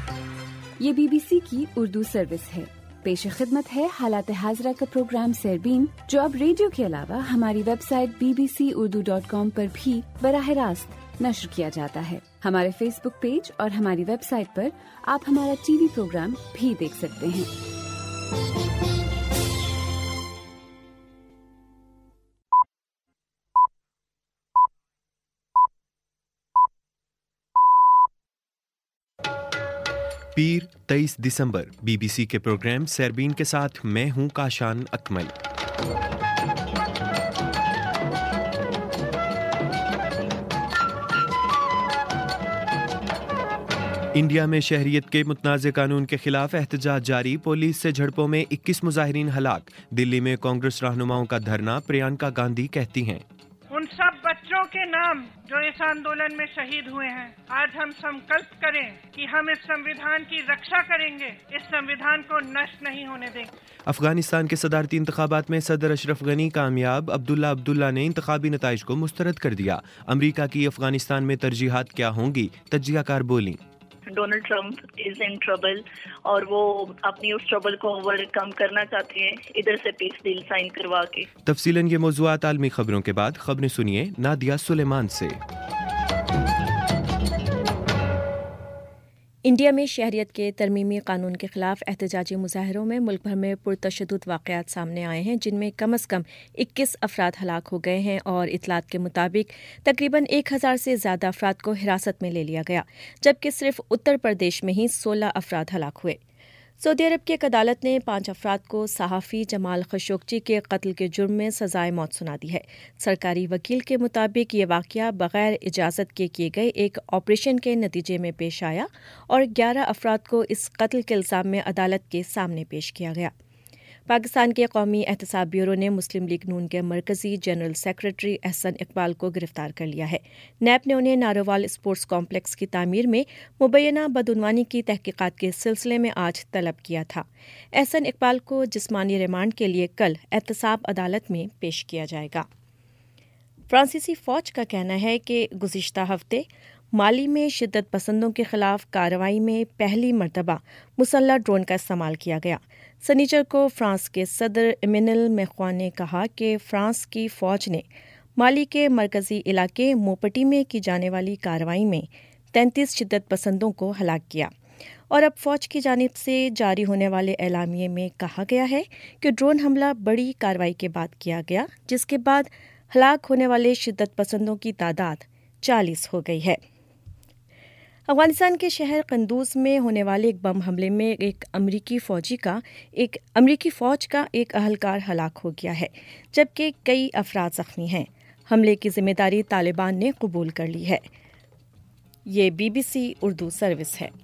یہ BBC کی Urdu service ہے۔ پیش خدمت ہے حالات حاضرہ کا پروگرام سیربین، جو اب ریڈیو کے علاوہ ہماری ویب سائٹ bbcurdu.com پر بھی براہ راست نشر کیا جاتا ہے۔ ہمارے فیس بک پیج اور ہماری ویب سائٹ پر آپ ہمارا ٹی وی پروگرام بھی دیکھ سکتے ہیں۔ پیر 23 دسمبر BBC کے پروگرام سیربین کے ساتھ میں ہوں کاشان اکمل۔ انڈیا میں شہریت کے متنازع قانون کے خلاف احتجاج جاری، پولیس سے جھڑپوں میں 21 مظاہرین ہلاک۔ دلی میں کانگریس رہنماؤں کا دھرنا، پرینکا گاندھی کہتی ہیں ان سب بچوں کے نام جو اس آندولن میں شہید ہوئے ہیں، آج ہم سنکلپ کریں کہ ہم اس سمویدھان کی رکشا کریں گے، اس سمویدھان کو نشٹ نہیں ہونے دیں گے۔ افغانستان کے صدارتی انتخابات میں صدر اشرف غنی کامیاب، عبداللہ نے انتخابی نتائج کو مسترد کر دیا۔ امریکہ کی افغانستان میں ترجیحات کیا ہوں گی، تجزیہ کار بولیں۔ Donald Trump is in trouble اور وہ اپنی اس ٹربل کو اوور کم کرنا چاہتے ہیں ادھر سے پیس ڈیل سائن کروا کے۔ تفصیلاً یہ موضوعات عالمی خبروں کے بعد خبریں سنیے نادیہ سلیمان سے۔ انڈیا میں شہریت کے ترمیمی قانون کے خلاف احتجاجی مظاہروں میں ملک بھر میں پرتشدد واقعات سامنے آئے ہیں، جن میں کم از کم 21 افراد ہلاک ہو گئے ہیں اور اطلاعات کے مطابق تقریباً 1000 سے زیادہ افراد کو حراست میں لے لیا گیا، جبکہ صرف اتر پردیش میں ہی 16 افراد ہلاک ہوئے۔ سعودی عرب کی ایک عدالت نے 5 افراد کو صحافی جمال خشوگی کے قتل کے جرم میں سزائے موت سنا دی ہے۔ سرکاری وکیل کے مطابق یہ واقعہ بغیر اجازت کے کیے گئے ایک آپریشن کے نتیجے میں پیش آیا اور 11 افراد کو اس قتل کے الزام میں عدالت کے سامنے پیش کیا گیا۔ پاکستان کے قومی احتساب بیورو نے مسلم لیگ نون کے مرکزی جنرل سیکرٹری احسن اقبال کو گرفتار کر لیا ہے۔ نیب نے انہیں نارووال اسپورٹس کمپلیکس کی تعمیر میں مبینہ بدعنوانی کی تحقیقات کے سلسلے میں آج طلب کیا تھا۔ احسن اقبال کو جسمانی ریمانڈ کے لیے کل احتساب عدالت میں پیش کیا جائے گا۔ فرانسیسی فوج کا کہنا ہے کہ گزشتہ ہفتے مالی میں شدت پسندوں کے خلاف کارروائی میں پہلی مرتبہ مسلح ڈرون کا استعمال کیا گیا۔ سنیچر کو فرانس کے صدر ایمینوئل میخواں نے کہا کہ فرانس کی فوج نے مالی کے مرکزی علاقے موپٹی میں کی جانے والی کارروائی میں 33 شدت پسندوں کو ہلاک کیا، اور اب فوج کی جانب سے جاری ہونے والے اعلامیے میں کہا گیا ہے کہ ڈرون حملہ بڑی کارروائی کے بعد کیا گیا، جس کے بعد ہلاک ہونے والے شدت پسندوں کی تعداد 40 ہو گئی ہے۔ افغانستان کے شہر قندوز میں ہونے والے ایک بم حملے میں ایک امریکی فوج کا ایک اہلکار ہلاک ہو گیا ہے، جبکہ کئی افراد زخمی ہیں۔ حملے کی ذمہ داری طالبان نے قبول کر لی ہے۔ یہ BBC اردو سروس ہے۔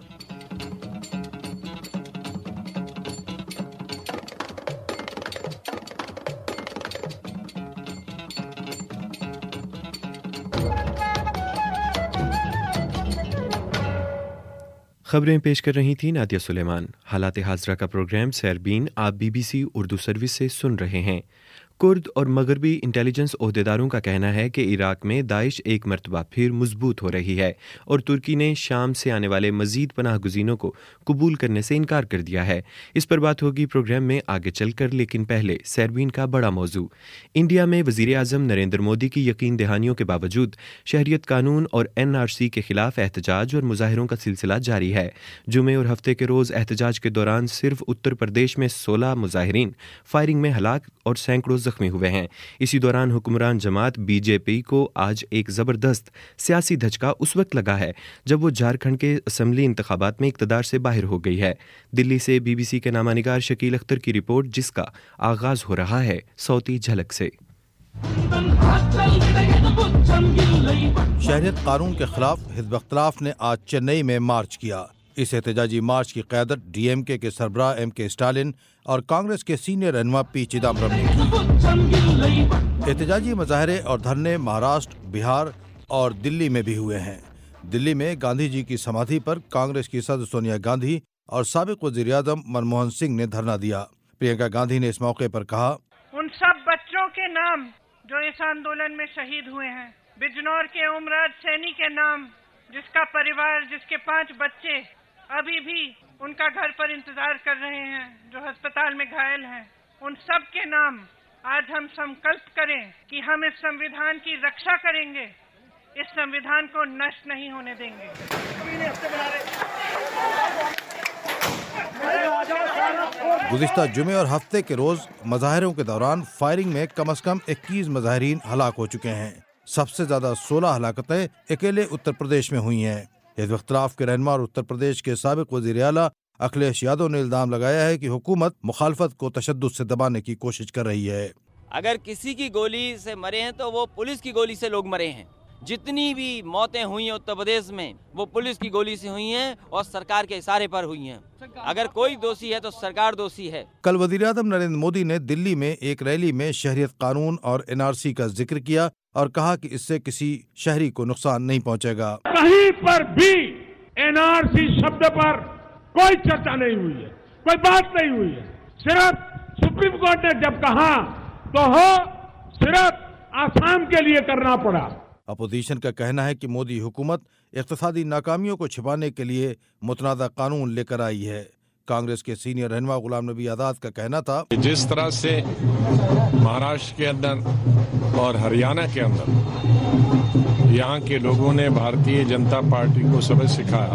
خبریں پیش کر رہی تھی نادیہ سلیمان۔ حالات حاضرہ کا پروگرام سیربین آپ BBC اردو سروس سے سن رہے ہیں۔ کرد اور مغربی انٹیلیجنس عہدیداروں کا کہنا ہے کہ عراق میں داعش ایک مرتبہ پھر مضبوط ہو رہی ہے اور ترکی نے شام سے آنے والے مزید پناہ گزینوں کو قبول کرنے سے انکار کر دیا ہے۔ اس پر بات ہوگی پروگرام میں آگے چل کر، لیکن پہلے سیربین کا بڑا موضوع۔ انڈیا میں وزیر اعظم نریندر مودی کی یقین دہانیوں کے باوجود شہریت قانون اور NRC کے خلاف احتجاج اور مظاہروں کا سلسلہ جاری ہے۔ جمعے اور ہفتے کے روز احتجاج کے دوران صرف اتر پردیش میں 16 مظاہرین فائرنگ میں ہلاک اور سینکڑوں زخمی ہوئے ہیں۔ اسی دوران حکمران جماعت BJP کو آج ایک زبردست سیاسی دھچکا اس وقت لگا ہے جب وہ جھارکھنڈ کے اسمبلی انتخابات میں اقتدار سے باہر ہو گئی ہے۔ دلی سے BBC کے نامہ نگار شکیل اختر کی رپورٹ، جس کا آغاز ہو رہا ہے صوتی جھلک سے۔ شہریت قانون کے خلاف حزب اختلاف نے آج چنئی میں مارچ کیا۔ اس احتجاجی مارچ کی قیادت DMK کے سربراہ MK اسٹالن اور کانگریس کے سینئر رہنما P چدمبرم نے کی۔ احتجاجی مظاہرے اور دھرنے مہاراشٹر، بہار اور دلی میں بھی ہوئے ہیں۔ دلی میں گاندھی جی کی سمادھی پر کانگریس کی صدر سونیا گاندھی اور سابق وزیر اعظم منموہن سنگھ نے دھرنا دیا۔ پرینکا گاندھی نے اس موقع پر کہا، ان سب بچوں کے نام جو اس آندولن میں شہید ہوئے ہیں، بجنور کے امراج سینی کے نام، جس کا پریوار، جس کے 5 بچے अभी भी उनका घर पर इंतजार कर रहे हैं, जो अस्पताल में घायल हैं। उन सब के नाम आज हम संकल्प करें कि हम इस संविधान की रक्षा करेंगे, इस संविधान को नष्ट नहीं होने देंगे। गुज़िश्ता जुमे और हफ्ते के रोज मज़ाहिरों के दौरान फायरिंग में कम से कम 21 मज़ाहिरीन हलाक हो चुके हैं। सबसे ज्यादा 16 हलाकतें अकेले उत्तर प्रदेश में हुई हैं। हिज़्ब इख्तिलाफ के रहनुमा और उत्तर प्रदेश के साबिक़ वज़ीर आला अखिलेश यादव ने इल्ज़ाम लगाया है कि हुकूमत मुखालफत को तशद्दुद से दबाने की कोशिश कर रही है। अगर किसी की गोली से मरे हैं तो वो पुलिस की गोली से लोग मरे हैं। जितनी भी मौतें हुई हैं उत्तर प्रदेश में वो पुलिस की गोली से हुई हैं और सरकार के इशारे पर हुई हैं। अगर कोई दोषी है तो सरकार दोषी है। कल वज़ीर आज़म नरेंद्र मोदी ने दिल्ली में एक रैली में शहरियत कानून और NRC का जिक्र किया और कहा कि इससे किसी शहरी को नुकसान नहीं पहुंचेगा। कहीं पर भी NRC शब्द पर कोई चर्चा नहीं हुई है, कोई बात नहीं हुई है। सिर्फ सुप्रीम कोर्ट ने जब कहा तो सिर्फ आसाम के लिए करना पड़ा। अपोजिशन का कहना है कि मोदी हुकूमत इक़्तिसादी नाकामियों को छिपाने के लिए मुतनाज़ा कानून लेकर आई है। कांग्रेस के सीनियर रहनुमा गुलाम नबी आज़ाद का कहना था, जिस तरह से महाराष्ट्र के अंदर और हरियाणा के अंदर यहाँ के लोगों ने भारतीय जनता पार्टी को सबक सिखाया,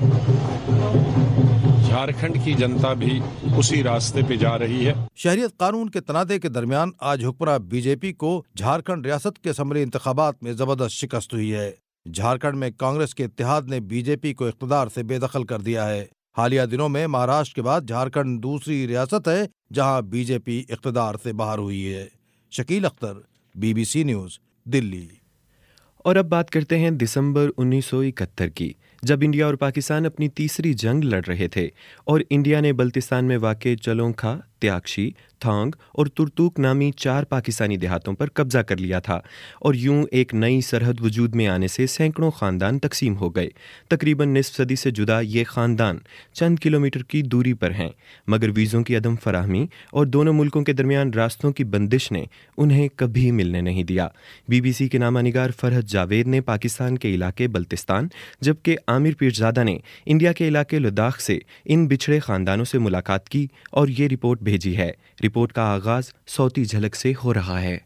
झारखंड की जनता भी उसी रास्ते पे जा रही है। शहरियत कानून के तनाज़े के दरमियान आज हुक्मरान बीजेपी को झारखंड रियासत के असम्बली इंतखाबात में जबरदस्त शिकस्त हुई है। झारखंड में कांग्रेस के इत्तेहाद ने बीजेपी को इख्तिदार से बेदखल कर दिया है। हालिया दिनों में महाराष्ट्र के बाद झारखंड दूसरी रियासत है जहां बीजेपी इख्तिदार से बाहर हुई है। Shakeel Akhtar, BBC news, Delhi. और अब बात करते हैं दिसंबर 1971 की, जब इंडिया और पाकिस्तान अपनी तीसरी जंग लड़ रहे थे और इंडिया ने बल्तिस्तान में वाक़े चलोंखा, त्याक्षी, थांग और तुर्तुक नामी 4 पाकिस्तानी देहातों पर कब्जा कर लिया था और यूं एक नई सरहद वजूद में आने से सैकड़ों ख़ानदान तकसीम हो गए। तकरीबन निस्फ सदी से जुदा ये ख़ानदान चंद किलोमीटर की दूरी पर हैं, मगर वीज़ों की अदम फराहमी और दोनों मुल्कों के दरमियान रास्तों की बंदिश ने उन्हें कभी मिलने नहीं दिया। BBC के नामानिगार फरहद जावेद ने पाकिस्तान के इलाके बल्तिस्तान जबकि आमिर पीरजादा ने इंडिया के इलाके लद्दाख से इन बिछड़े ख़ानदानों से मुलाकात की और ये रिपोर्ट भेजी है। रिपोर्ट का आगाज सौती झलक से हो रहा है।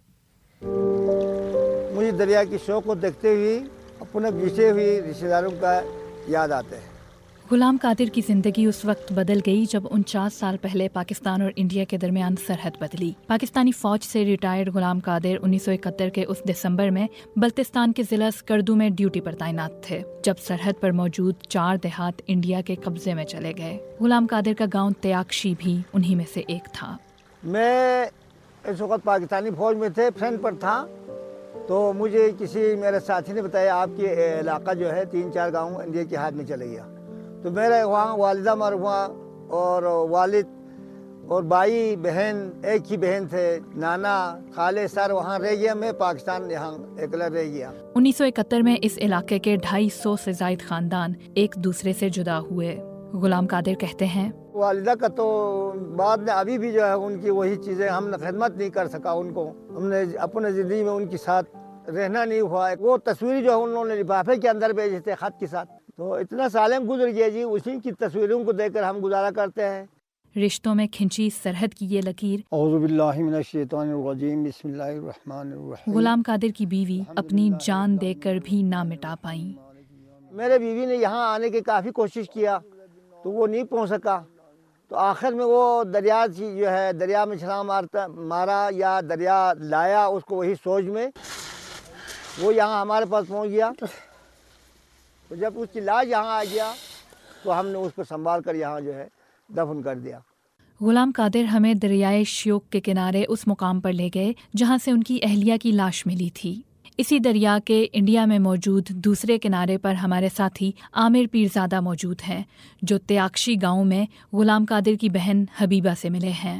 मुझे दरिया की शौक को देखते हुए अपने बीते हुए रिश्तेदारों का याद आता है। गुलाम कादिर की ज़िंदगी उस वक्त बदल गई जब 49 साल पहले पाकिस्तान और इंडिया के दरमियान सरहद बदली। पाकिस्तानी फ़ौज से रिटायर्ड गुलाम कादिर 1971 के उस दिसंबर में बल्तिस्तान के ज़िला स्कर्दू में ड्यूटी पर तैनात थे, जब सरहद पर मौजूद 4 देहात इंडिया के कब्जे में चले गए। गुलाम कादिर का गाँव त्याक्षी भी उन्हीं में से एक था। मैं इस वक्त पाकिस्तानी फ़ौज में थे, फ्रंट पर था, तो मुझे किसी मेरे साथी ने बताया आपके इलाका जो है 3-4 गाँव इंडिया के हाथ में चले गया। तो मेरे वहाँ वालिदा मर हुआ और वालिद और भाई बहन एक ही बहन थे, नाना खाले सर वहाँ रह गया, मैं पाकिस्तान यहाँ अकेला रह गया। 1971 में इस इलाके के 250 से ज़ायद खानदान एक दूसरे से जुदा हुए। गुलाम कादिर कहते हैं, वालिदा का तो बाद में अभी भी जो है उनकी वही चीज़ें, हमने खिदमत नहीं कर सका उनको, हमने अपने ज़िंदगी में उनके साथ रहना नहीं हुआ। वो तस्वीर जो है उन्होंने लिफाफे के अंदर भेजे थे खत के साथ, तो इतना सालें गुजर गया जी, उसी की तस्वीरों को देखकर हम गुजारा करते हैं। रिश्तों में खिंची सरहद की ये लकीर गुलाम कादिर की बीवी अपनी जान देकर भी ना मिटा पाई। मेरे बीवी ने यहाँ आने की काफ़ी कोशिश किया तो वो नहीं पहुँच सका, तो आखिर में वो दरिया जो है दरिया में छलांग मारा या दरिया लाया उसको, वही सोच में वो यहाँ हमारे पास पहुँच गया। तो जब उसकी लाश यहाँ आ गया तो हमने उसको संभाल कर यहाँ जो है दफन कर दिया। गुलाम कादिर हमें दरियाए श्योक के किनारे उस मुकाम पर ले गए जहाँ से उनकी अहलिया की लाश मिली थी। इसी दरिया के इंडिया में मौजूद दूसरे किनारे पर हमारे साथी आमिर पीरजादा मौजूद हैं, जो त्याक्षी गांव में गुलाम कादिर की बहन हबीबा से मिले हैं।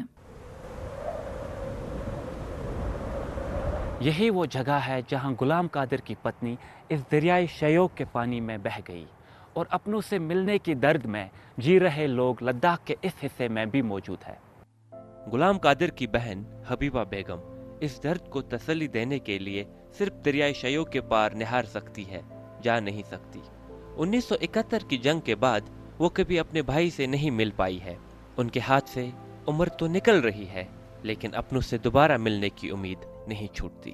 यही वो जगह है जहां गुलाम कादिर की पत्नी इस दरियाए शयोक के पानी में बह गई और अपनों से मिलने की दर्द में जी रहे लोग लद्दाख के इस हिस्से में भी मौजूद है। गुलाम कादिर की बहन हबीबा बेगम इस दर्द को तसल्ली देने के लिए सिर्फ दरियाए शयोक के पार निहार सकती है, जा नहीं सकती। 1971 की जंग के बाद वो कभी अपने भाई से नहीं मिल पाई है। उनके हाथ से उम्र तो निकल रही है, लेकिन अपनों से दोबारा मिलने की उम्मीद नहीं छूटती।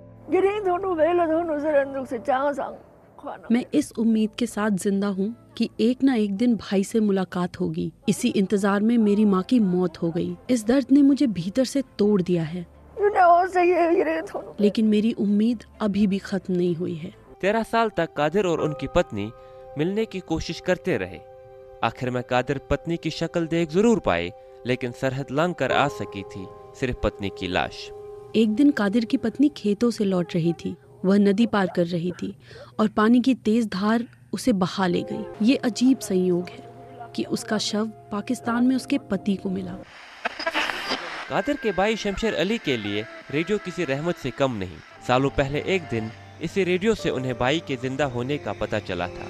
मैं इस उम्मीद के साथ जिंदा हूँ कि एक ना एक दिन भाई से मुलाकात होगी। इसी इंतजार में मेरी माँ की मौत हो गई। इस दर्द ने मुझे भीतर से तोड़ दिया है, लेकिन मेरी उम्मीद अभी भी खत्म नहीं हुई है। 13 साल तक कादिर और उनकी पत्नी मिलने की कोशिश करते रहे। आखिर में कादिर पत्नी की शक्ल देख जरूर पाए, लेकिन सरहद लांघ कर आ सकी थी सिर्फ पत्नी की लाश। एक दिन कादिर की पत्नी खेतों से लौट रही थी। वह नदी पार कर रही थी और पानी की तेज धार उसे बहा ले गई। ये अजीब संयोग है कि उसका शव पाकिस्तान में उसके पति को मिला। कादिर के भाई शमशेर अली के लिए रेडियो किसी रहमत से कम नहीं। सालों पहले एक दिन इसी रेडियो से उन्हें भाई के जिंदा होने का पता चला था।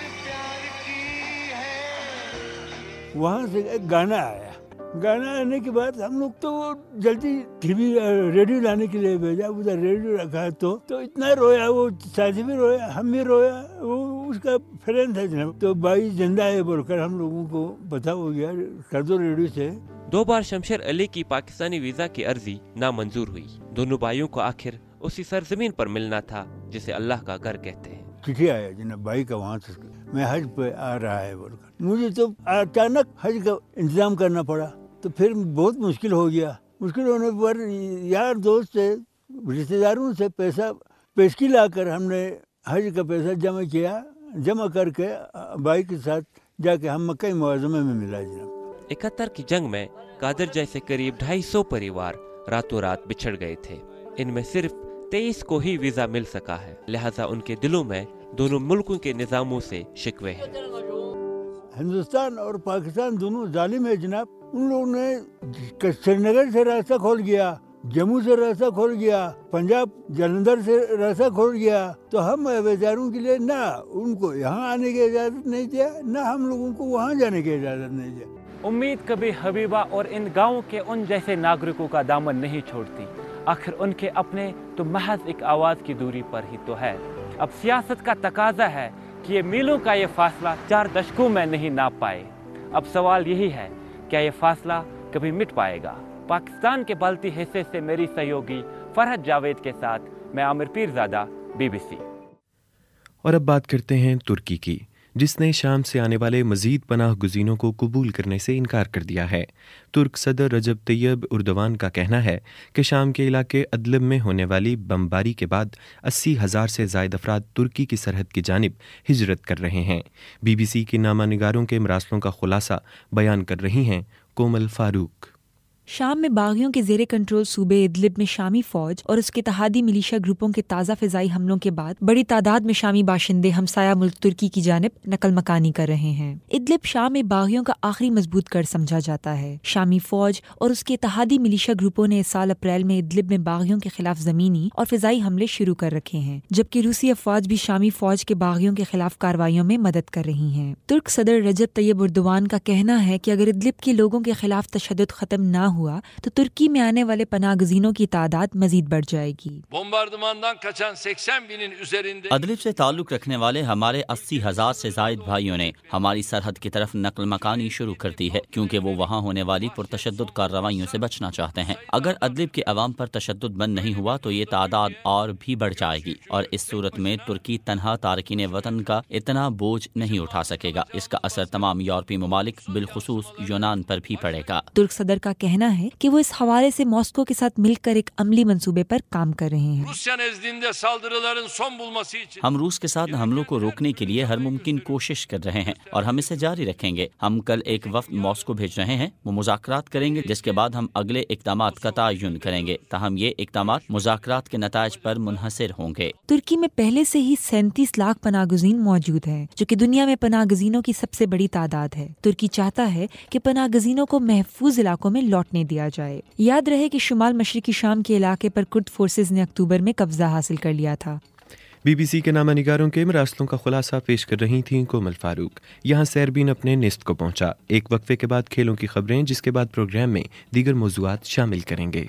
वहाँ से एक गाना आया। गाना आने के बाद हम लोग तो जल्दी टीवी रेडियो लाने के लिए भेजा। उधर रेडियो रखा तो इतना रोया, वो साथी भी रोया, हम भी रोया। वो उसका फ्रेंड था जनाब, तो भाई जिंदा है बोलकर हम लोगों को पता हो गया, कर दो रेडियो से। 2 बार शमशेर अली की पाकिस्तानी वीजा की अर्जी नामंजूर हुई। दोनों भाइयों को आखिर उसी सरजमीन पर मिलना था जिसे अल्लाह का घर कहते हैं। चिट्ठी आया जनाब भाई का वहाँ से, मैं हज पे आ रहा है बोलकर। मुझे तो अचानक हज का इंतजाम करना पड़ा, तो फिर बहुत मुश्किल हो गया। मुश्किल होने पर यार दोस्त से, रिश्तेदारों से पैसा पेशगी लाकर हमने हज का पैसा जमा किया। जमा करके भाई के साथ जाके हम मक्का मुअज़्ज़मा में मिला जनाब। 71 की जंग में कादिर जैसे करीब 250 परिवार रातों रात बिछड़ गए थे। इनमें सिर्फ 23 को ही वीजा मिल सका है, लिहाजा उनके दिलों में दोनों मुल्कों के निजामों से शिकवे हैं। हिंदुस्तान और पाकिस्तान दोनों जालिम है जनाब। उन लोगों ने श्रीनगर से रास्ता खोल गया, जम्मू से रास्ता खोल गया, पंजाब जलंधर से रास्ता खोल गया। तो हम बेचारों के लिए ना उनको यहाँ आने की इजाजत नहीं दिया, ना हम लोगों को वहाँ जाने की इजाजत नहीं दिया। उम्मीद कभी हबीबा और इन गाँव के उन जैसे नागरिकों का दामन नहीं छोड़ती। आखिर उनके अपने तो महज एक आवाज़ की दूरी पर ही तो है। अब सियासत का तकाजा है कि ये मीलों का ये फासला 4 दशकों में नहीं नाप पाए। अब सवाल यही है, क्या ये फासला कभी मिट पाएगा? पाकिस्तान के बाल्टी हिस्से से मेरी सहयोगी फरहत जावेद के साथ मैं आमिर पीरजादा, BBC। और अब बात करते हैं तुर्की की, जिसने शाम से आने वाले मजीद पनाह गुज़ीनों को कबूल करने से इनकार कर दिया है। तुर्क सदर रजब तैयब उर्दवान का कहना है कि शाम के इलाके अदलब में होने वाली बमबारी के बाद 80,000 से ज़ायद अफराद तुर्की की सरहद की जानिब हिजरत कर रहे हैं। BBC की नामानिगारों के मरासलों का खुलासा बयान कर रही हैं कोमल फारूक। शाम में बागियों के जेरे कंट्रोल सूबे इदलिब में शामी फौज और उसके इत्तेहादी मिलिशिया ग्रुपों के ताज़ा फ़िज़ाई हमलों के बाद बड़ी तादाद में शामी बाशिंदे हमसाया मुल्क तुर्की की जानिब नकल मकानी कर रहे हैं। इदलिब शाम में बागियों का आखिरी मजबूत गढ़ समझा जाता है। शामी फौज और उसके इत्तेहादी मिलिशिया ग्रुपों ने इस साल अप्रैल में इदलिब में बागियों के खिलाफ ज़मीनी और फ़िज़ाई हमले शुरू कर रखे हैं, जबकि रूसी अफवाज भी शामी फौज के बागियों के खिलाफ कार्रवाइयों में मदद कर रही हैं। तुर्क सदर रजब तैयब उर्दवान का कहना है कि अगर इदलिब के लोगों के खिलाफ तशद्दुद खत्म न हुआ तो तुर्की में आने वाले पनाहगज़ीनों की तादाद मजीद बढ़ जाएगी। अदलिब से ताल्लुक रखने वाले हमारे 80,000 से जायद भाइयों ने हमारी सरहद की तरफ नकल मकानी शुरू कर दी है, क्योंकि वो वहाँ होने वाली पुरतशद्दुद कार्रवाइयों से बचना चाहते हैं। अगर अदलिब के अवाम पर तशद्दुद बंद नहीं हुआ तो ये तादाद और भी बढ़ जाएगी, और इस सूरत में तुर्की तनहा तारकीन वतन का इतना बोझ नहीं उठा सकेगा। इसका असर तमाम यूरोपीय ममालिक बिलखुसूस यूनान पर भी पड़ेगा। तुर्क सदर का कहना है कि वो इस हवाले से मॉस्को के साथ मिलकर एक अमली मंसूबे पर काम कर रहे हैं। हम रूस के साथ हमलों को रोकने के लिए हर मुमकिन कोशिश कर रहे हैं और हम इसे जारी रखेंगे। हम कल एक वफ्द मॉस्को भेज रहे हैं, वो मुज़ाकरात करेंगे, जिसके बाद हम अगले इक़दामात का तयन करेंगे। ताहम ये इक़दामात मुज़ाकरात के नताइज पर मुनहसर होंगे। तुर्की में पहले से ही 37 लाख पनाहगज़ीन मौजूद हैं, जो कि दुनिया में पनाहगज़ीनों की सबसे बड़ी तादाद है। तुर्की चाहता है कि पनाहगज़ीनों को महफूज इलाकों में लौटने दिया जाए। याद रहे कि शुमाल मशरिकी शाम के इलाके पर कुर्द फोर्सेज ने अक्टूबर में कब्जा हासिल कर लिया था। BBC के नामानिगारों के मरासलों का खुलासा पेश कर रही थीं कोमल फारूक। यहाँ सैरबीन अपने निस्त को पहुंचा। एक वक्फे के बाद खेलों की खबरें, जिसके बाद प्रोग्राम में दीगर मौज़ूआत शामिल करेंगे।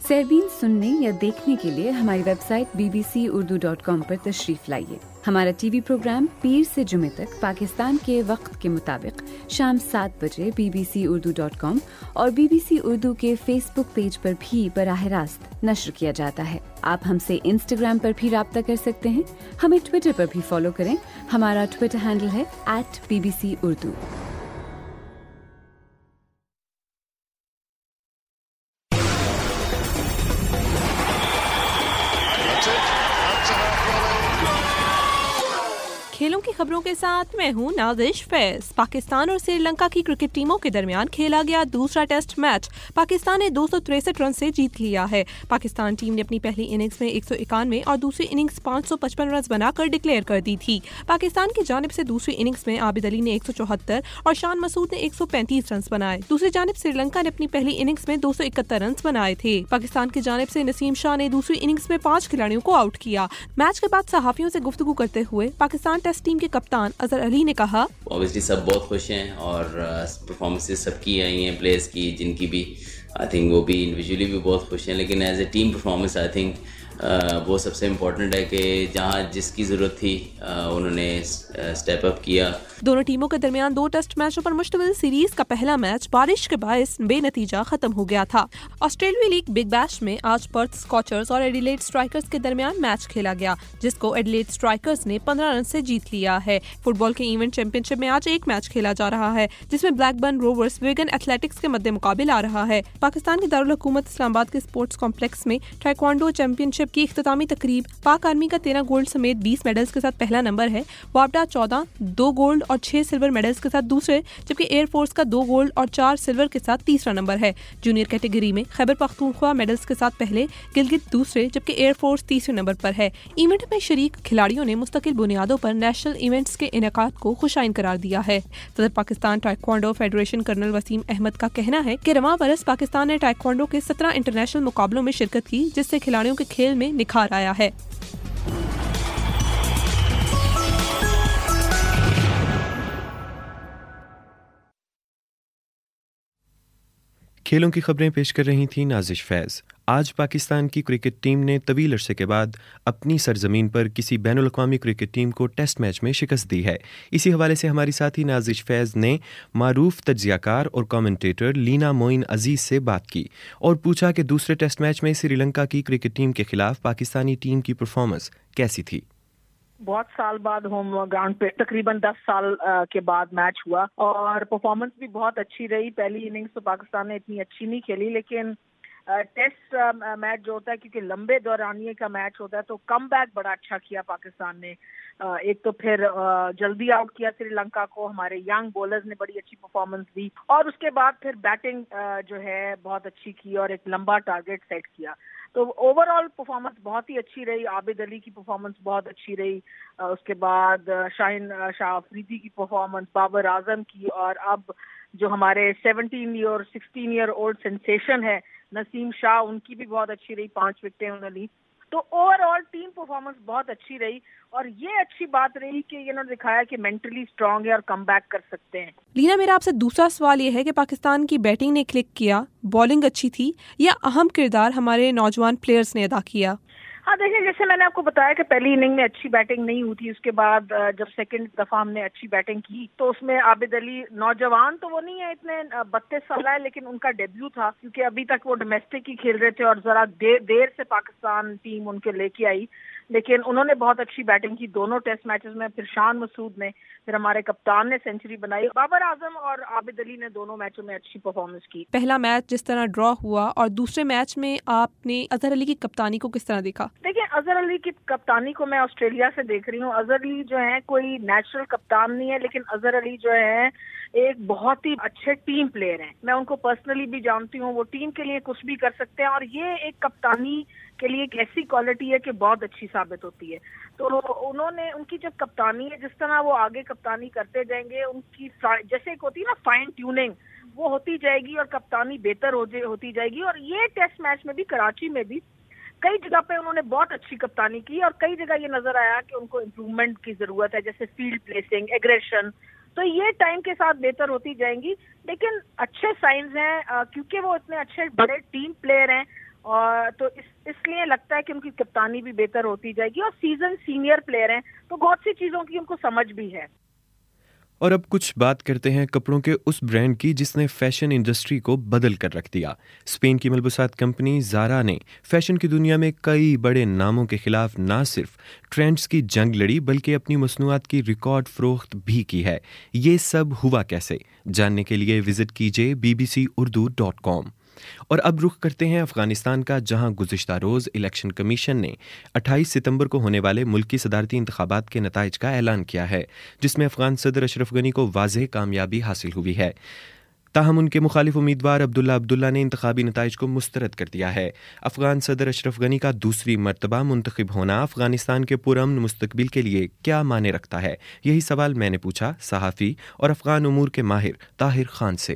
सैरबीन सुनने या देखने के लिए हमारी वेबसाइट bbcurdu.com पर तशरीफ लाइए। हमारा टीवी प्रोग्राम पीर से जुमे तक पाकिस्तान के वक्त के मुताबिक शाम 7 बजे bbcurdu.com और BBC उर्दू के फेसबुक पेज पर भी बराह रास्त नश्र किया जाता है। आप हमसे इंस्टाग्राम पर भी राब्ता कर सकते हैं। हमें ट्विटर पर भी फॉलो करें। हमारा ट्विटर हैंडल है @BBC Urdu। खेलों की खबरों के साथ मैं हूं नादिश फैज। पाकिस्तान और श्रीलंका की क्रिकेट टीमों के दरमियान खेला गया दूसरा टेस्ट मैच पाकिस्तान ने 263 रन से जीत लिया है। पाकिस्तान टीम ने अपनी पहली इनिंग्स में 191 और दूसरी इनिंग्स 555 रन बनाकर डिक्लेयर कर दी थी। पाकिस्तान की जानिब से दूसरी इनिंग्स में आबिद अली ने 174 और शान मसूद ने 135 रन बनाए। दूसरी जानिब श्रीलंका ने अपनी पहली इनिंग्स में 271 रन बनाए थे। पाकिस्तान की जानिब से नसीम शाह ने दूसरी इनिंग्स में 5 खिलाड़ियों को आउट किया। मैच के बाद सहाफियों से गुफ्तगू करते हुए पाकिस्तान टेस्ट टीम के कप्तान अजहर अली ने कहा, ऑब्वियसली सब बहुत खुश हैं और परफॉर्मेंसेस सबकी आई हैं प्लेयर्स की, जिनकी भी आई थिंक वो भी इंडिविजुअली भी बहुत खुश हैं, लेकिन as a team performance I think वो सबसे इम्पोर्टेंट है कि जहाँ जिसकी ज़रूरत थी उन्होंने स्टेप अप किया। दोनों टीमों के दरमियान 2 टेस्ट मैचों पर मुश्तमिल सीरीज का पहला मैच बारिश के बायस बेनतीजा खत्म हो गया था। ऑस्ट्रेलियाई लीग बिग बैश में आज पर्थ स्कॉचर्स और एडिलेड स्ट्राइकर्स के दरमियान मैच खेला गया, जिसको एडिलेड स्ट्राइकर्स ने 15 रन से जीत लिया है। फुटबॉल के इवेंट चैंपियनशिप में आज एक मैच खेला जा रहा है, जिसमें ब्लैकबर्न रोवर्स विगन एथलेटिक्स के मद्दे मुकाबिल आ रहा है। पाकिस्तान के दारुल हुकूमत इस्लामाबाद के स्पोर्ट्स कॉम्प्लेक्स में टाइक्वांडो चैंपियनशिप की इख्तितामी तकरीब पाक आर्मी का 13 गोल्ड समेत 20 मेडल्स के साथ पहला नंबर है। वापडा 14, 2 गोल्ड और 6 सिल्वर मेडल्स के साथ दूसरे, जबकि एयरफोर्स का 2 गोल्ड और 4 सिल्वर के साथ तीसरा नंबर है। जूनियर कैटेगरी में खैबर पख्तूनख्वा मेडल्स के साथ पहले, गिलगित दूसरे, जबकि एयरफोर्स तीसरे नंबर पर है। इवेंट में शरीक खिलाड़ियों ने मुस्तकिल बुनियादों पर नेशनल इवेंट्स के इनेकाद को खुशाइन करार दिया है। सदर Pakistan taekwondo federation colonel Waseem Ahmed का कहना है कि रवां बरस पाकिस्तान ने टाइक्वांडो के 17 इंटरनेशनल मुकाबलों में शिरकत की, जिससे खिलाड़ियों के खेल में निखार आया है। खेलों की खबरें पेश कर रही थी नाजिश फैज। आज पाकिस्तान की क्रिकेट टीम ने तवील अरसे के बाद अपनी सरजमीन पर किसी बैनुल अक़वामी क्रिकेट टीम को टेस्ट मैच में शिकस्त दी है। इसी हवाले से हमारी साथी नाजिश फैज ने मारूफ तज्जियाकार और कमेंटेटर लीना मोइन अजीज से बात की और पूछा कि दूसरे टेस्ट मैच में श्रीलंका की क्रिकेट टीम के खिलाफ पाकिस्तानी टीम की परफॉर्मेंस कैसी थी। बहुत साल बाद होम ग्राउंड पे तकरीबन 10 साल के बाद मैच हुआ और परफॉर्मेंस भी बहुत अच्छी रही। पहली इनिंग्स तो पाकिस्तान ने इतनी अच्छी नहीं खेली, लेकिन टेस्ट मैच जो होता है, क्योंकि लंबे दौरानिए का मैच होता है, तो कमबैक बड़ा अच्छा किया पाकिस्तान ने। एक तो फिर जल्दी आउट किया श्रीलंका को, हमारे यंग बॉलर्स ने बड़ी अच्छी परफॉर्मेंस दी और उसके बाद फिर बैटिंग जो है बहुत अच्छी की और एक लंबा टारगेट सेट किया। तो ओवरऑल परफॉर्मेंस बहुत ही अच्छी रही। आबिद अली की परफॉर्मेंस बहुत अच्छी रही, उसके बाद शाहीन शाह अफरीदी की परफॉर्मेंस, बाबर आजम की, और अब जो हमारे 17 ईयर और 16 ईयर ओल्ड सेंसेशन है नसीम शाह, उनकी भी बहुत अच्छी रही, 5 विकेटें उन्होंने ली। तो ओवरऑल टीम परफॉर्मेंस बहुत अच्छी रही और ये अच्छी बात रही कि इन्होंने दिखाया कि मेंटली स्ट्रांग है और कम बैक कर सकते हैं। लीना, मेरा आपसे दूसरा सवाल ये है कि पाकिस्तान की बैटिंग ने क्लिक किया, बॉलिंग अच्छी थी, या अहम किरदार हमारे नौजवान प्लेयर्स ने अदा किया? हाँ देखिए, जैसे मैंने आपको बताया कि पहली इनिंग में अच्छी बैटिंग नहीं हुई थी, उसके बाद जब सेकंड दफा हमने अच्छी बैटिंग की तो उसमें आबिद अली, नौजवान तो वो नहीं है, इतने 32 साल है, लेकिन उनका डेब्यू था क्योंकि अभी तक वो डोमेस्टिक ही खेल रहे थे और जरा देर से पाकिस्तान टीम उनके लेके आई, लेकिन उन्होंने बहुत अच्छी बैटिंग की दोनों टेस्ट मैचेस में। फिर शान मसूद ने, फिर हमारे कप्तान ने सेंचुरी बनाई। बाबर आजम और आबिद अली ने दोनों मैचों में अच्छी परफॉर्मेंस की। पहला मैच जिस तरह ड्रॉ हुआ और दूसरे मैच में आपने अजहर अली की कप्तानी को किस तरह देखा? देखिए, अजहर अली की कप्तानी को मैं ऑस्ट्रेलिया से देख रही हूँ। अजहर अली जो है कोई नेचुरल कप्तान नहीं है, लेकिन अजहर अली जो है एक बहुत ही अच्छे टीम प्लेयर हैं। मैं उनको पर्सनली भी जानती हूँ, वो टीम के लिए कुछ भी कर सकते हैं और ये एक कप्तानी के लिए एक ऐसी क्वालिटी है कि बहुत अच्छी साबित होती है। तो उन्होंने, उनकी जब कप्तानी है, जिस तरह वो आगे कप्तानी करते जाएंगे, उनकी जैसे एक होती है ना फाइन ट्यूनिंग, वो होती जाएगी और कप्तानी बेहतर होती जाएगी। और ये टेस्ट मैच में भी, कराची में भी कई जगह पे उन्होंने बहुत अच्छी कप्तानी की और कई जगह ये नजर आया कि उनको इम्प्रूवमेंट की जरूरत है, जैसे फील्ड प्लेसिंग, एग्रेशन। तो ये टाइम के साथ बेहतर होती जाएंगी, लेकिन अच्छे साइंस हैं क्योंकि वो इतने अच्छे बड़े टीम प्लेयर हैं اور تو اس لیے لگتا ہے کہ ان کی کپتانی بھی بہتر ہوتی جائے گی، اور سیزن سینئر پلیئر ہیں تو بہت سی چیزوں کی ان کو سمجھ بھی ہے۔ اور اب کچھ بات کرتے ہیں کپڑوں کے اس برانڈ کی جس نے فیشن انڈسٹری کو بدل کر رکھ دیا۔ اسپین کی ملبوسات کمپنی زارا نے فیشن کی دنیا میں کئی بڑے ناموں کے خلاف نہ صرف ٹرینڈز کی جنگ لڑی بلکہ اپنی مصنوعات کی ریکارڈ فروخت بھی کی ہے۔ یہ سب ہوا کیسے؟ جاننے کے لیے وزٹ کیجیے bbcurdu.com۔ اور اب رخ کرتے ہیں افغانستان کا، جہاں گزشتہ روز الیکشن کمیشن نے 28 ستمبر کو ہونے والے ملکی صدارتی انتخابات کے نتائج کا اعلان کیا ہے، جس میں افغان صدر اشرف غنی کو واضح کامیابی حاصل ہوئی ہے۔ تاہم ان کے مخالف امیدوار عبداللہ نے انتخابی نتائج کو مسترد کر دیا ہے۔ افغان صدر اشرف غنی کا دوسری مرتبہ منتخب ہونا افغانستان کے پرامن مستقبل کے لیے کیا معنی رکھتا ہے؟ یہی سوال میں نے پوچھا صحافی اور افغان امور کے ماہر طاہر خان سے۔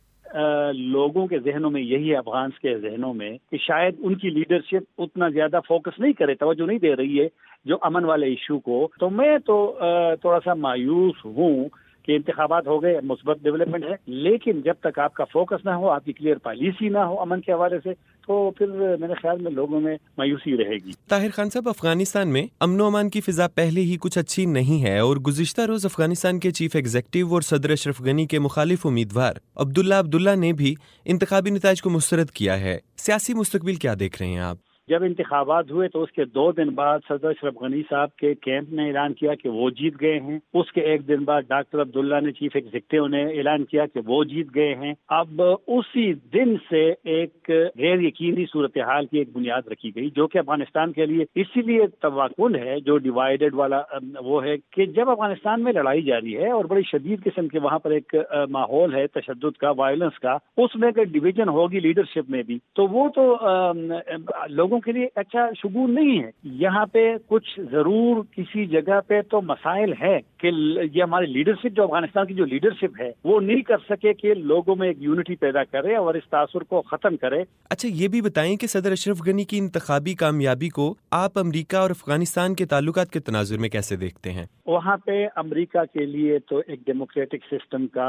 لوگوں کے ذہنوں میں یہی ہے، افغانس کے ذہنوں میں، کہ شاید ان کی لیڈرشپ اتنا زیادہ فوکس نہیں کرے، توجہ نہیں دے رہی ہے جو امن والے ایشو کو۔ تو میں تو تھوڑا سا مایوس ہوں کہ انتخابات ہو گئے، مثبت ڈیولپمنٹ ہے، لیکن جب تک آپ کا فوکس نہ ہو، آپ کی کلیئر پالیسی نہ ہو امن کے حوالے سے، تو پھر میرے خیال میں لوگوں میں مایوسی رہے گی۔ طاہر خان صاحب، افغانستان میں امن و امان کی فضا پہلے ہی کچھ اچھی نہیں ہے، اور گزشتہ روز افغانستان کے چیف ایگزیکٹو اور صدر اشرف غنی کے مخالف امیدوار عبداللہ نے بھی انتخابی نتائج کو مسترد کیا ہے۔ سیاسی مستقبل کیا دیکھ رہے ہیں آپ؟ جب انتخابات ہوئے تو اس کے 2 دن بعد صدر اشرف غنی صاحب کے کیمپ نے اعلان کیا کہ وہ جیت گئے ہیں۔ اس کے 1 دن بعد ڈاکٹر عبداللہ نے، چیف ایگزیکٹو نے اعلان کیا کہ وہ جیت گئے ہیں۔ اب اسی دن سے ایک غیر یقینی صورتحال کی ایک بنیاد رکھی گئی، جو کہ افغانستان کے لیے اسی لیے توقع ہے، جو ڈیوائیڈڈ والا وہ ہے کہ جب افغانستان میں لڑائی جاری ہے اور بڑی شدید قسم کے وہاں پر ایک ماحول ہے تشدد کا، وائلنس کا، اس میں اگر ڈویژن ہوگی لیڈرشپ میں بھی، تو وہ تو لوگوں کے لیے اچھا شگون نہیں ہے۔ یہاں پہ کچھ ضرور کسی جگہ پہ تو مسائل ہے کہ یہ ہماری لیڈرشپ، جو افغانستان کی جو لیڈرشپ ہے، وہ نہیں کر سکے کہ لوگوں میں ایک یونٹی پیدا کرے اور اس تاثر کو ختم کرے۔ اچھا، یہ بھی بتائیں کہ صدر اشرف غنی کی انتخابی کامیابی کو آپ امریکہ اور افغانستان کے تعلقات کے تناظر میں کیسے دیکھتے ہیں؟ وہاں پہ امریکہ کے لیے تو ایک ڈیموکریٹک سسٹم کا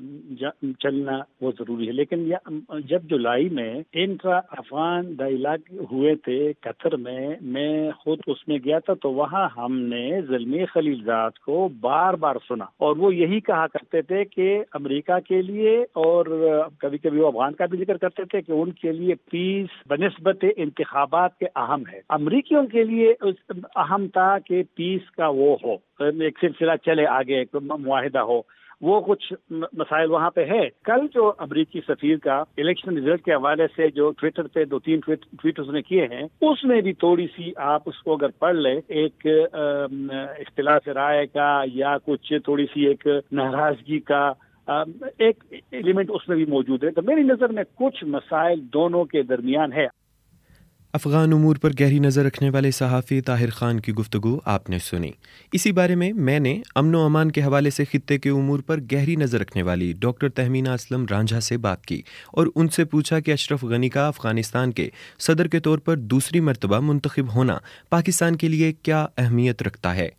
چلنا وہ ضروری ہے، لیکن جب جولائی میں انٹرا افغان ڈائیلاگ ہوئے تھے قطر میں خود اس میں گیا تھا، تو وہاں ہم نے زلمی خلیلزاد کو بار بار سنا، اور وہ یہی کہا کرتے تھے کہ امریکہ کے لیے، اور کبھی کبھی وہ افغان کا بھی ذکر کرتے تھے کہ ان کے لیے پیس بنسبت انتخابات کے اہم ہے۔ امریکیوں کے لیے اہم تھا کہ پیس کا وہ ہو، ایک سلسلہ چلے آگے، ایک معاہدہ ہو۔ وہ کچھ مسائل وہاں پہ ہے۔ کل جو امریکی سفیر کا الیکشن رزلٹ کے حوالے سے جو ٹویٹر پہ 2-3 ٹویٹ اس نے کیے ہیں، اس میں بھی تھوڑی سی آپ اس کو اگر پڑھ لیں، ایک اختلاف رائے کا یا کچھ تھوڑی سی ایک ناراضگی کا ایک ایلیمنٹ اس میں بھی موجود ہے۔ تو میری نظر میں کچھ مسائل دونوں کے درمیان ہے۔ افغان امور پر گہری نظر رکھنے والے صحافی طاہر خان کی گفتگو آپ نے سنی۔ اسی بارے میں نے امن و امان کے حوالے سے خطے کے امور پر گہری نظر رکھنے والی ڈاکٹر تہمینہ اسلم رانجھا سے بات کی اور ان سے پوچھا کہ اشرف غنی کا افغانستان کے صدر کے طور پر دوسری مرتبہ منتخب ہونا پاکستان کے لیے کیا اہمیت رکھتا ہے۔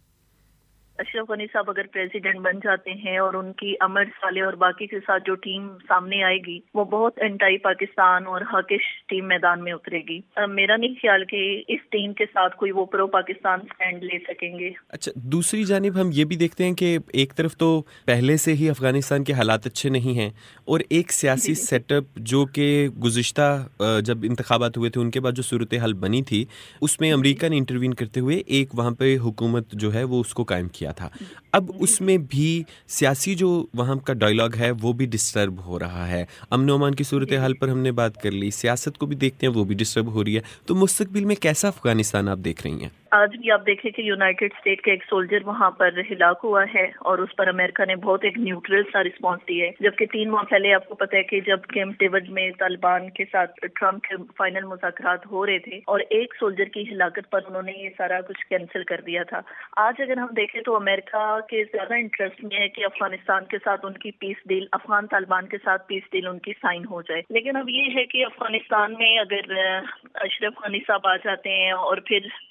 اشرف غنی صاحب اگر پریزیڈنٹ بن جاتے ہیں اور ان کی امر صالح اور باقی کے ساتھ جو ٹیم سامنے آئے گی، وہ بہت انٹائی پاکستان اور حقش ٹیم میدان میں اترے گی۔ میرا نہیں خیال کہ اس ٹیم کے ساتھ کوئی وہ پرو پاکستان سٹینڈ لے سکیں گے۔ اچھا، دوسری جانب ہم یہ بھی دیکھتے ہیں کہ ایک طرف تو پہلے سے ہی افغانستان کے حالات اچھے نہیں ہیں، اور ایک سیاسی سیٹ اپ جو کہ گزشتہ جب انتخابات ہوئے تھے ان کے بعد جو صورتحال بنی تھی، اس میں امریکہ نے انٹروین کرتے ہوئے ایک وہاں پہ حکومت جو ہے وہ اس کو قائم کیا تھا۔ اب اس میں بھی سیاسی جو وہاں کا ڈائیلاگ ہے وہ بھی ڈسٹرب ہو رہا ہے۔ امن و امان کی صورتحال پر ہم نے بات کر لی، سیاست کو بھی دیکھتے ہیں، وہ بھی ڈسٹرب ہو رہی ہے۔ تو مستقبل میں کیسا افغانستان آپ دیکھ رہی ہیں؟ آج بھی آپ دیکھیں کہ یونائٹڈ اسٹیٹ کا ایک سولجر وہاں پر ہلاک ہوا ہے اور اس پر امریکہ نے بہت ایک نیوٹرل سا رسپانس دیا ہے، جبکہ 3 ماہ پہلے آپ کو پتہ ہے کہ جب کیمپ ڈیوڈ میں طالبان کے ساتھ ٹرمپ کے فائنل مذاکرات ہو رہے تھے اور ایک سولجر کی ہلاکت پر انہوں نے یہ سارا کچھ کینسل کر دیا تھا۔ آج اگر ہم دیکھیں تو امریکہ کے زیادہ انٹرسٹ میں ہے کہ افغانستان کے ساتھ ان کی پیس ڈیل، افغان طالبان کے ساتھ پیس ڈیل ان کی سائن ہو جائے، لیکن اب یہ ہے کہ افغانستان میں اگر اشرف غنی صاحب آ جاتے ہیں اور پھر پیس ڈیل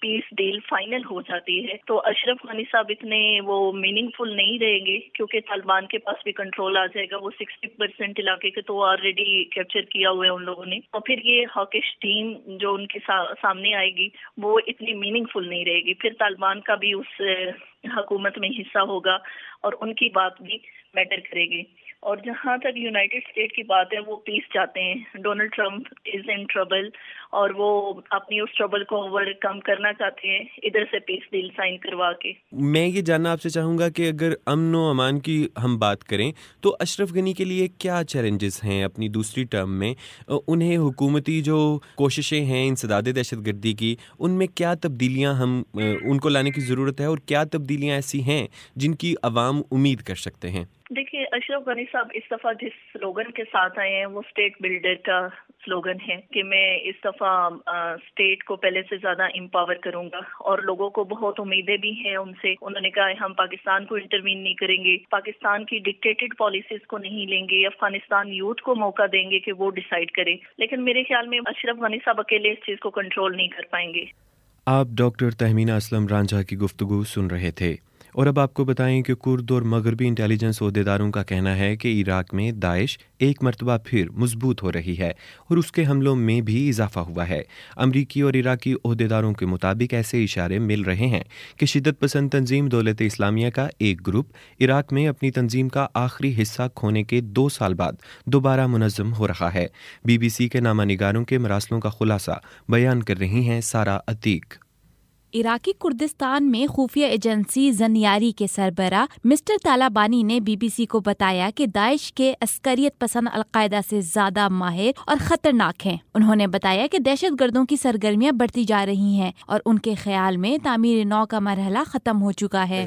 डील फाइनल हो जाती है तो अशरफ गनी साहब इतने वो मीनिंगफुल नहीं रहेंगे, क्योंकि तालिबान के पास भी कंट्रोल आ जाएगा। वो 60% इलाके के तो ऑलरेडी कैप्चर किया हुआ है उन लोगों ने, और फिर ये हॉकिश टीम जो उनके सामने आएगी वो इतनी मीनिंगफुल नहीं रहेगी। फिर तालिबान का भी उस हुकूमत में हिस्सा होगा और उनकी बात भी मैटर करेगी। और जहाँ तक यूनाइटेड स्टेट की बात है, वो पीस चाहते हैं। Donald Trump is in trouble और वो अपनी उस ट्रबल को ओवरकम करना चाहते हैं इधर से पीस डील साइन करवा के। मैं ये जानना आपसे चाहूँगा कि अगर अमन व अमान की हम बात करें तो अशरफ गनी के लिए क्या चैलेंजेस हैं अपनी दूसरी टर्म में? उन्हें हुकूमती जो कोशिशें हैं इंसदाद दहशतगर्दी की, उनमें क्या तब्दीलियाँ हम उनको लाने की ज़रूरत है और क्या तब्दीलियाँ ऐसी हैं जिनकी अवाम उम्मीद कर सकते हैं? देखिए, अशरफ गनी साहब इस दफ़ा जिस स्लोगन के साथ आए हैं वो स्टेट बिल्डर का स्लोगन है कि मैं इस दफ़ा स्टेट को पहले से ज़्यादा एम्पावर करूंगा, और लोगों को बहुत उम्मीदें भी हैं उनसे। उन्होंने कहा हम पाकिस्तान को इंटरवीन नहीं करेंगे, पाकिस्तान की डिक्टेटेड पॉलिसीज को नहीं लेंगे, अफगानिस्तान यूथ को मौका देंगे कि वो डिसाइड करे। लेकिन मेरे ख्याल में अशरफ गनी साहब अकेले इस चीज़ को कंट्रोल नहीं कर पाएंगे। आप डॉक्टर तहमीना असलम रांझा की गुफ्तगू सुन रहे थे। और अब आपको बताएं कि कुर्द और मगरबी इंटेलिजेंस ओहदेदारों का कहना है कि इराक में दाइश एक मरतबा फिर मजबूत हो रही है और उसके हमलों में भी इजाफा हुआ है। अमरीकी और इराकी ओहदेदारों के मुताबिक ऐसे इशारे मिल रहे हैं कि शिद्दत पसंद तंजीम दौलत इस्लामिया का एक ग्रुप इराक में अपनी तंजीम का आखिरी हिस्सा खोने के 2 साल बाद दोबारा मुनज़्ज़म हो रहा है। BBC के नामा निगारों के मरासलों का खुलासा बयान कर रही हैं सारा अतीक। इराकी कुर्दिस्तान में खुफिया एजेंसी जनियारी के सरबरा मिस्टर तालाबानी ने BBC को बताया कि दाइश के अस्करियत पसंद अलकायदा से ज्यादा माहिर और खतरनाक हैं। उन्होंने बताया कि दहशत गर्दों की सरगर्मियां बढ़ती जा रही हैं और उनके ख्याल में तामीर नौ का मरहला खत्म हो चुका है।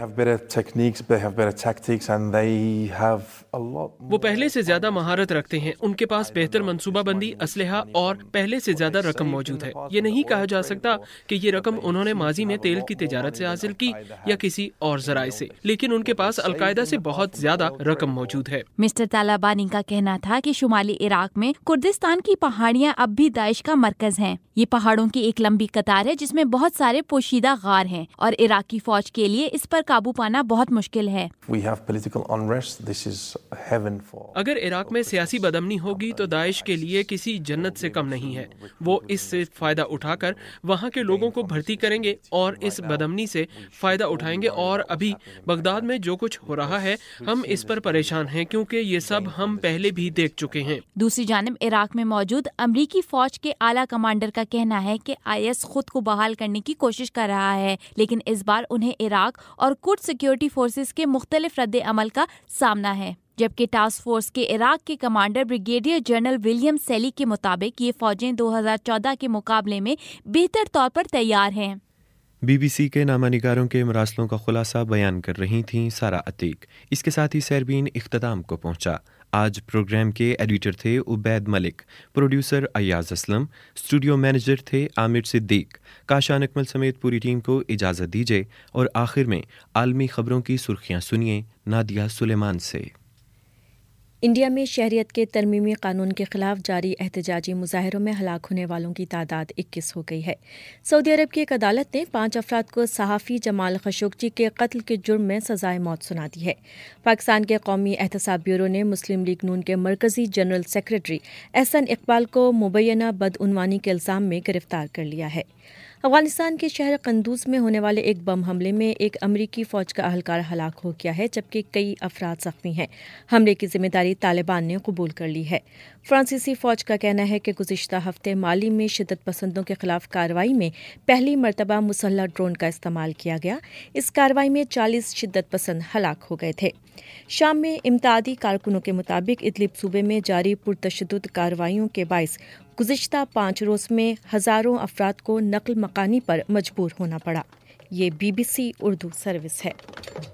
वो पहले से ज्यादा महारत रखते हैं, उनके पास बेहतर मंसूबाबंदी, असलहा और पहले से ज्यादा रकम मौजूद है। ये नहीं कहा जा सकता कि ये रकम उन्होंने माजी में तेल की तिजारत से हासिल की या किसी और जराए से, लेकिन उनके पास अलकायदा से बहुत ज्यादा रकम मौजूद है। मिस्टर तालाबानी का कहना था कि शुमाली इराक में कुर्दिस्तान की पहाड़ियां अब भी दाइश का मरकज हैं। ये पहाड़ों की एक लंबी कतार है जिसमें बहुत सारे पोशीदा गार हैं और इराकी फौज के लिए इस पर काबू पाना बहुत मुश्किल है। अगर इराक में सियासी बदअमनी होगी तो दाइश के लिए किसी जन्नत से कम नहीं है। वो इससे फायदा उठाकर वहाँ के लोगों को भर्ती करेंगे और इस बदअमनी से फायदा उठाएंगे। और अभी बगदाद में जो कुछ हो रहा है हम इस पर परेशान हैं, क्योंकि ये सब हम पहले भी देख चुके हैं। दूसरी जानिब इराक में मौजूद अमरीकी फौज के आला कमांडर का कहना है कि IS खुद को बहाल करने की कोशिश कर रहा है, लेकिन इस बार उन्हें इराक और कुर्द सिक्योरिटी फोर्सेस के मुख्तलिफ रद्द अमल का सामना है। जबकि टास्क फोर्स के इराक के commander brigadier general William Seely के मुताबिक ये फौजें 2014 के मुकाबले में बेहतर तौर पर तैयार हैं। BBC के नामा निगारों के मरासलों का खुलासा बयान कर रही थीं सारा अतीक। इसके साथ ही सैरबीन इख्तिताम को पहुंचा। आज प्रोग्राम के एडिटर थे Ubaid Malik, producer Ayaz Aslam, studio manager थे आमिर सिद्दीक। काशान अकमल समेत पूरी टीम को इजाज़त दीजिए और आखिर में आलमी खबरों की सुर्खियां सुनिए नादिया सुलेमान से। इंडिया में शहरियत के तरमीमी कानून के खिलाफ जारी एहतजाजी मुजाहरों में हलाक होने वालों की तादाद 21 हो गई है। सऊदी अरब की एक अदालत ने 5 अफराद को सहाफ़ी जमाल खशोगी के कत्ल के जुर्म में सजाए मौत सुना दी है। पाकिस्तान के कौमी एहतसाब ब्यूरो ने मुस्लिम लीग नून के मरकजी जनरल सेक्रेटरी एहसन इकबाल को मुबैना बदउनवानी के इल्ज़ाम में गिरफ्तार कर लिया है। अफगानिस्तान के शहर कंदूज में होने वाले एक बम हमले में एक अमरीकी फ़ौज का अहलकार हलाक हो गया है, जबकि कई अफराद ज़ख्मी हैं। हमले की जिम्मेदारी तालिबान ने कबूल कर ली है। फ्रांसीसी फ़ौज का कहना है कि गुज़िश्ता हफ्ते माली में शिद्दत पसंदों के खिलाफ कार्रवाई में पहली मरतबा मुसल्लह ड्रोन का इस्तेमाल किया गया। इस कार्रवाई में 40 शिद्दत पसंद हलाक हो गए थे। शाम में इम्तादी कारकुनों के मुताबिक इदलिब सूबे में जारी पुरतशद्दुद कार्रवाइयों के बायस गुज़िश्ता 5 रोज़ में हज़ारों अफराद को नकल मकानी पर मजबूर होना पड़ा। ये BBC उर्दू सर्विस है।